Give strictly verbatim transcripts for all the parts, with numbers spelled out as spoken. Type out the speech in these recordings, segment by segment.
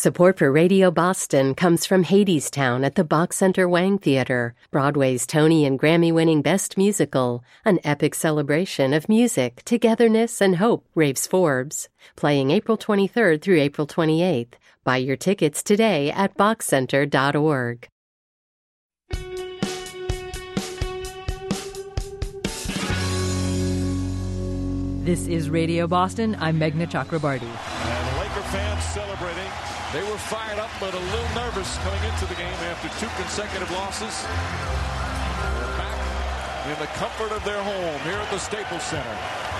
Support for Radio Boston comes from Hadestown at the Bach Center Wang Theater, Broadway's Tony and Grammy-winning Best Musical, an epic celebration of music, togetherness, and hope, raves Forbes. Playing April twenty-third through April twenty-eighth. Buy your tickets today at bach center dot org. This is Radio Boston. I'm Meghna Chakrabarty. And Laker fans celebrating. They were fired up but a little nervous coming into the game after two consecutive losses. They're back in the comfort of their home here at the Staples Center.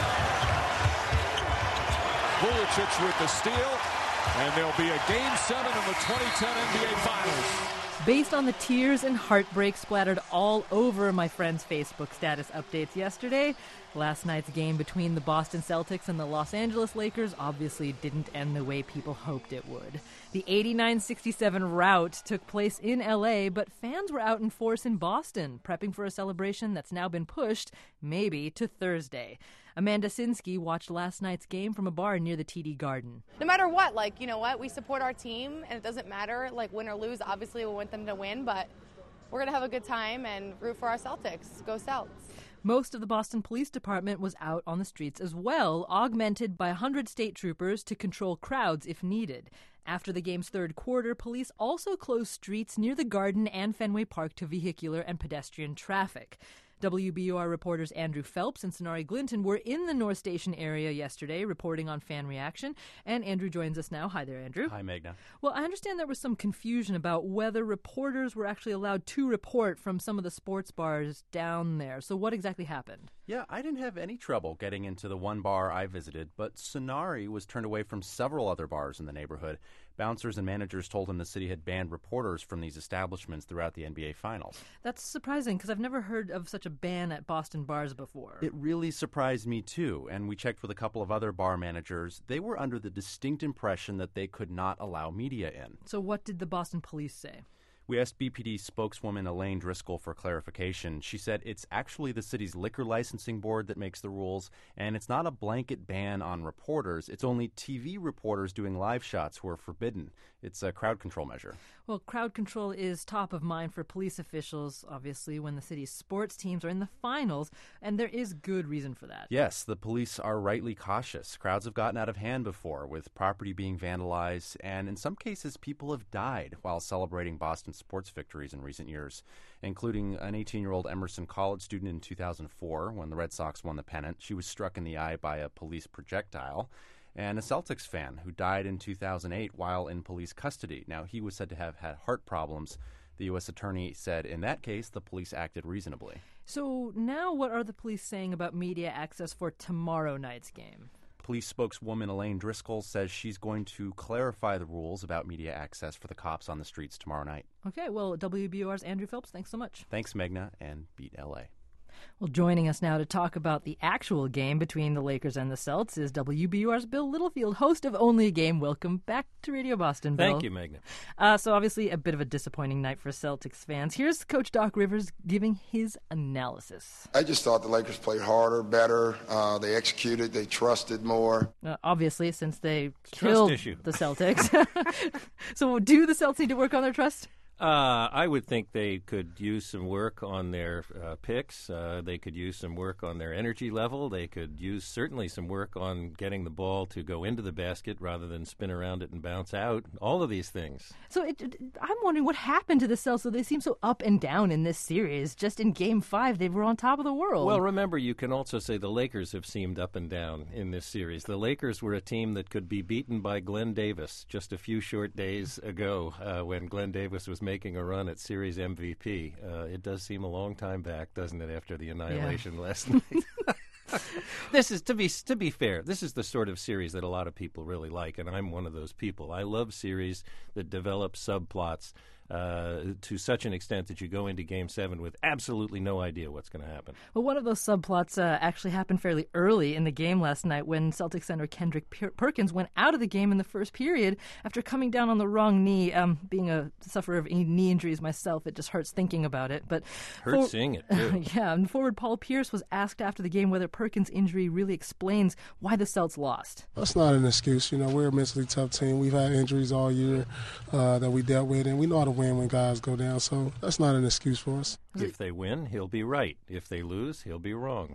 Vucevic with the steal, and there'll be a game seven in the twenty ten N B A Finals. Based on the tears and heartbreak splattered all over my friend's Facebook status updates yesterday, last night's game between the Boston Celtics and the Los Angeles Lakers obviously didn't end the way people hoped it would. The eighty-nine sixty-seven rout took place in L A, but fans were out in force in Boston, prepping for a celebration that's now been pushed, maybe, to Thursday. Amanda Sinsky watched last night's game from a bar near the T D Garden. No matter what, like, you know what, we support our team, and it doesn't matter, like, win or lose. Obviously, we want them to win, but we're going to have a good time and root for our Celtics. Go Celts. Most of the Boston Police Department was out on the streets as well, augmented by one hundred state troopers to control crowds if needed. After the game's third quarter, police also closed streets near the Garden and Fenway Park to vehicular and pedestrian traffic. W B U R reporters Andrew Phelps and Sonari Glinton were in the North Station area yesterday reporting on fan reaction. And Andrew joins us now. Hi there, Andrew. Hi, Meghna. Well, I understand there was some confusion about whether reporters were actually allowed to report from some of the sports bars down there. So what exactly happened? Yeah, I didn't have any trouble getting into the one bar I visited, but Sonari was turned away from several other bars in the neighborhood. Bouncers and managers told him the city had banned reporters from these establishments throughout the N B A Finals. That's surprising, because I've never heard of such a ban at Boston bars before. It really surprised me, too, and we checked with a couple of other bar managers. They were under the distinct impression that they could not allow media in. So what did the Boston police say? We asked B P D spokeswoman Elaine Driscoll for clarification. She said it's actually the city's liquor licensing board that makes the rules, and it's not a blanket ban on reporters. It's only T V reporters doing live shots who are forbidden. It's a crowd control measure. Well, crowd control is top of mind for police officials, obviously, when the city's sports teams are in the finals, and there is good reason for that. Yes, the police are rightly cautious. Crowds have gotten out of hand before, with property being vandalized, and in some cases, people have died while celebrating Boston sports victories in recent years, including an eighteen-year-old Emerson College student in two thousand four when the Red Sox won the pennant. She was struck in the eye by a police projectile. And a Celtics fan who died in two thousand eight while in police custody. Now, he was said to have had heart problems. The U S attorney said in that case, the police acted reasonably. So now what are the police saying about media access for tomorrow night's game? Police spokeswoman Elaine Driscoll says she's going to clarify the rules about media access for the cops on the streets tomorrow night. Okay, well, W B U R's Andrew Phelps, thanks so much. Thanks, Meghna, and beat L A. Well, joining us now to talk about the actual game between the Lakers and the Celts is W B U R's Bill Littlefield, host of Only a Game. Welcome back to Radio Boston, Bill. Thank you, Meghna. Uh, so obviously a bit of a disappointing night for Celtics fans. Here's Coach Doc Rivers giving his analysis. I just thought the Lakers played harder, better. Uh, they executed. They trusted more. Uh, obviously, since they Trust killed issue. the Celtics. So do the Celts need to work on their trust? Uh, I would think they could use some work on their uh, picks. Uh, they could use some work on their energy level. They could use certainly some work on getting the ball to go into the basket rather than spin around it and bounce out. All of these things. So it, it, I'm wondering what happened to the Celts. So they seem so up and down in this series. Just in Game Five, they were on top of the world. Well, remember, you can also say the Lakers have seemed up and down in this series. The Lakers were a team that could be beaten by Glenn Davis just a few short days ago uh, when Glenn Davis was making a run at series M V P. Uh, it does seem a long time back, doesn't it, after the annihilation yeah. last night? This is, to be to be fair, this is the sort of series that a lot of people really like, and I'm one of those people. I love series that develop subplots uh, to such an extent that you go into Game seven with absolutely no idea what's going to happen. Well, one of those subplots uh, actually happened fairly early in the game last night when Celtics center Kendrick Per- Perkins went out of the game in the first period after coming down on the wrong knee. Um, being a sufferer of knee injuries myself, it just hurts thinking about it. But Hurts for- seeing it, too. Yeah, and forward Paul Pierce was asked after the game whether Perkins' injury really explains why the Celts lost. That's not an excuse. You know, we're a mentally tough team. We've had injuries all year uh, that we dealt with, and we know how to win when guys go down. So that's not an excuse for us. If they win, he'll be right. If they lose, he'll be wrong.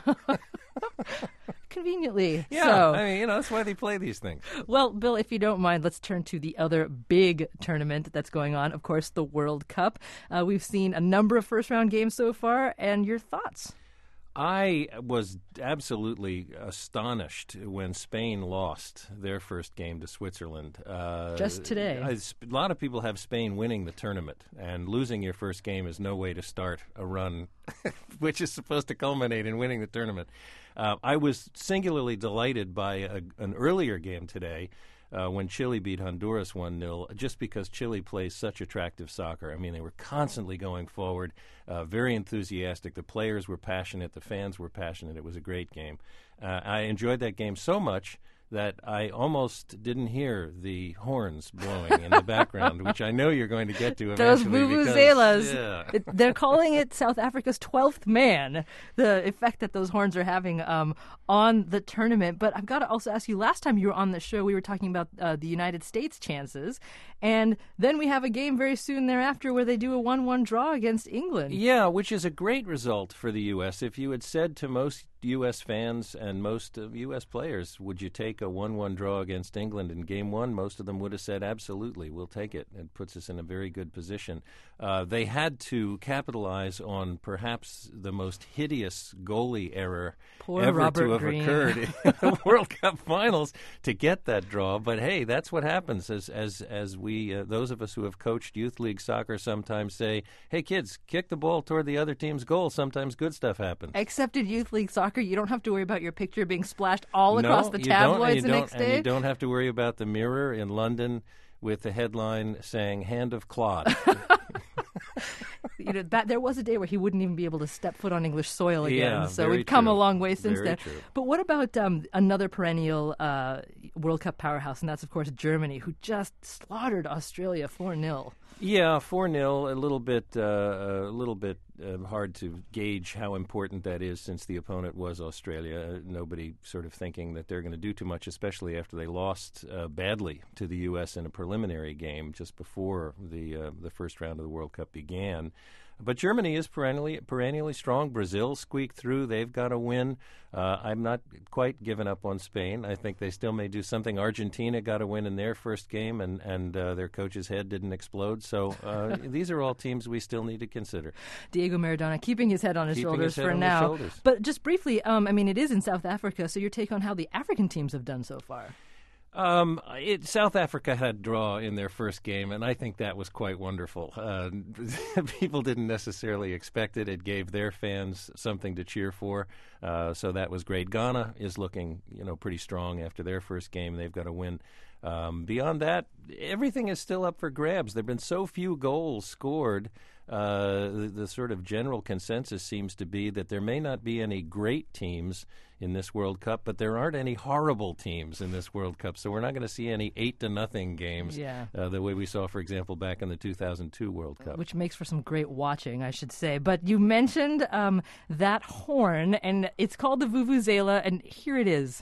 Conveniently. Yeah, so. I mean, you know, that's why they play these things. Well, Bill, if you don't mind, let's turn to the other big tournament that's going on, of course, the World Cup. Uh, we've seen a number of first-round games so far, and your thoughts? I was absolutely astonished when Spain lost their first game to Switzerland. Uh, Just today. I, a lot of people have Spain winning the tournament, and losing your first game is no way to start a run, which is supposed to culminate in winning the tournament. Uh, I was singularly delighted by a, an earlier game today uh, when Chile beat Honduras one nil, just because Chile plays such attractive soccer. I mean, they were constantly going forward, uh, very enthusiastic. The players were passionate. The fans were passionate. It was a great game. Uh, I enjoyed that game so much that I almost didn't hear the horns blowing in the background, which I know you're going to get to Those eventually. vuvuzelas. Yeah. It, they're calling it South Africa's twelfth man, the effect that those horns are having um, on the tournament. But I've got to also ask you, last time you were on the show, we were talking about uh, the United States' chances. And then we have a game very soon thereafter where they do a one one draw against England. Yeah, which is a great result for the U S. If you had said to most U S fans and most uh, U S players, would you take a one one draw against England in game one? Most of them would have said, absolutely, we'll take it. It puts us in a very good position. Uh, they had to capitalize on perhaps the most hideous goalie error Poor ever Robert to have Green. occurred in the World Cup finals to get that draw. But hey, that's what happens as as as we, uh, those of us who have coached youth league soccer sometimes say, hey kids, kick the ball toward the other team's goal. Sometimes good stuff happens. Except in youth league soccer, you don't have to worry about your picture being splashed all no, across the you don't, and tabloids you the don't, next and day. you don't have to worry about the Mirror in London with the headline saying "Hand of Claude." You know, that there was a day where he wouldn't even be able to step foot on English soil again. Yeah, so very we've come true. a long way since Very then. true. But what about um, another perennial uh, World Cup powerhouse, and that's, of course, Germany, who just slaughtered Australia four nil. Yeah, four nil, a little bit, uh, a little bit uh, hard to gauge how important that is since the opponent was Australia. Uh, nobody sort of thinking that they're going to do too much, especially after they lost uh, badly to the U S in a preliminary game just before the uh, the first round of the World Cup began. But Germany is perennially perennially strong. Brazil squeaked through. They've got to win. Uh, I'm not quite given up on Spain. I think they still may do something. Argentina got to win in their first game, and, and uh, their coach's head didn't explode. So uh, these are all teams we still need to consider. Diego Maradona keeping his head on his Keeping shoulders his head for on his now. shoulders. But just briefly, um, I mean, it is in South Africa, so your take on how the African teams have done so far? Um, it, South Africa had a draw in their first game, and I think that was quite wonderful. Uh, people didn't necessarily expect it. It gave their fans something to cheer for, uh, so that was great. Ghana is looking, you know, pretty strong after their first game. They've got to win. Um, beyond that, everything is still up for grabs. There have been so few goals scored. Uh, the, the sort of general consensus seems to be that there may not be any great teams in this World Cup, but there aren't any horrible teams in this World Cup. So we're not going to see any eight to nothing games, Yeah. uh, the way we saw, for example, back in the two thousand two World Cup. Which makes for some great watching, I should say. But you mentioned um, that horn, and it's called the Vuvuzela, and here it is.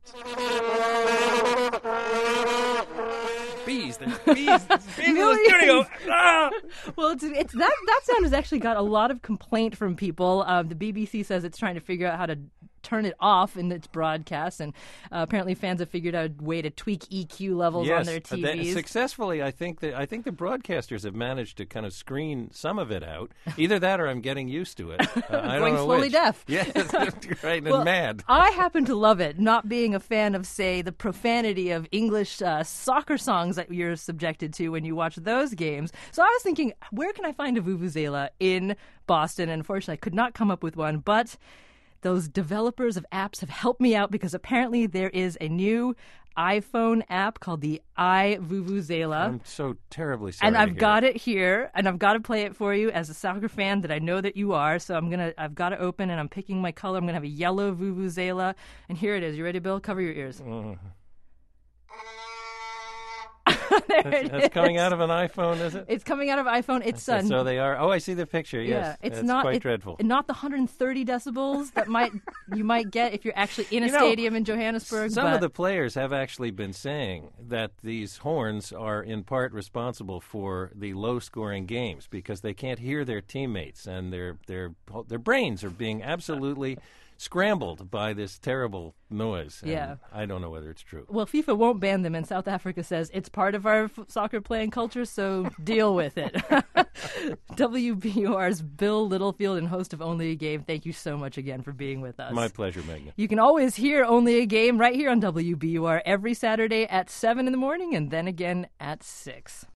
Bees, there's bees, there's bees in the studio. Ah! Well, it's, it's that that sound has actually got a lot of complaint from people. Um, the B B C says it's trying to figure out how to turn it off in its broadcast, and uh, apparently fans have figured out a way to tweak E Q levels yes, on their T Vs. That, successfully, I think that I think the broadcasters have managed to kind of screen some of it out. Either that, or I'm getting used to it. Uh, I Going don't know slowly which. deaf. Yeah, right, and Well, mad. I happen to love it, not being a fan of, say, the profanity of English uh, soccer songs that you're subjected to when you watch those games. So I was thinking, where can I find a Vuvuzela in Boston? And unfortunately, I could not come up with one, but those developers of apps have helped me out because apparently there is a new iPhone app called the iVuvuzela. I'm so terribly sorry. And to I've hear got it here, and I've got to play it for you as a soccer fan that I know that you are. So I'm gonna, I've got to open, and I'm picking my color. I'm gonna have a yellow vuvuzela, and here it is. You ready, Bill? Cover your ears. Mm. there That's, it that's is. coming out of an iPhone, is it? It's coming out of iPhone. It's Okay, uh, so they are. Oh, I see the picture. Yes, yeah, it's That's not quite it- dreadful. Not the one hundred thirty decibels that might you might get if you're actually in a You know, stadium in Johannesburg. Some but of the players have actually been saying that these horns are in part responsible for the low-scoring games because they can't hear their teammates and their their their brains are being absolutely scrambled by this terrible noise. And Yeah. I don't know whether it's true. Well, FIFA won't ban them, and South Africa says it's part of our f- soccer playing culture, so deal with it. W B U R's Bill Littlefield and host of Only a Game, thank you so much again for being with us. My pleasure, Magna. You can always hear Only a Game right here on W B U R every Saturday at seven in the morning and then again at six.